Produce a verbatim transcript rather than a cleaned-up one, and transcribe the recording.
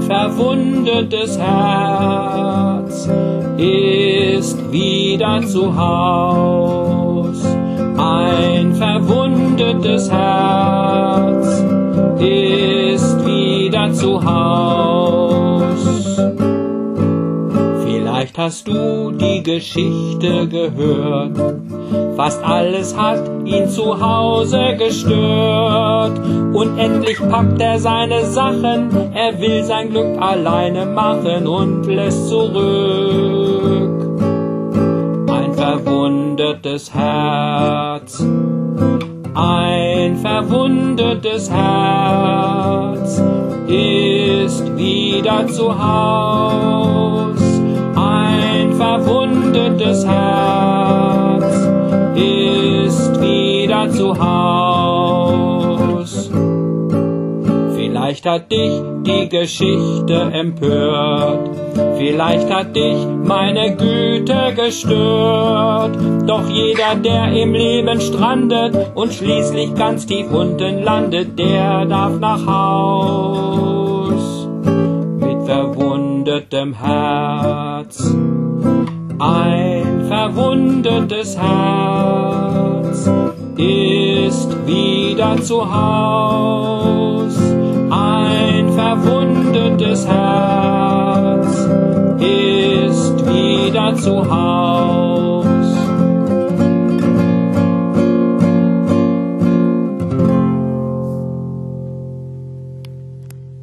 verwundetes Herz ist wieder zu Haus. Ein verwundetes Herz ist wieder zu Haus. Vielleicht hast du die Geschichte gehört, fast alles hat ihn zu Hause gestört. Und endlich packt er seine Sachen, er will sein Glück alleine machen und lässt zurück ein verwundetes Herz. Ein verwundetes Herz ist wieder zu Haus. Ein verwundetes Herz ist wieder zu Haus. Vielleicht hat dich die Geschichte empört, vielleicht hat dich meine Güte gestört. Doch jeder, der im Leben strandet und schließlich ganz tief unten landet, der darf nach Haus mit verwundetem Herz. Ein verwundetes Herz ist wieder zu Haus. Ein verwundetes Herz ist wieder zu Haus.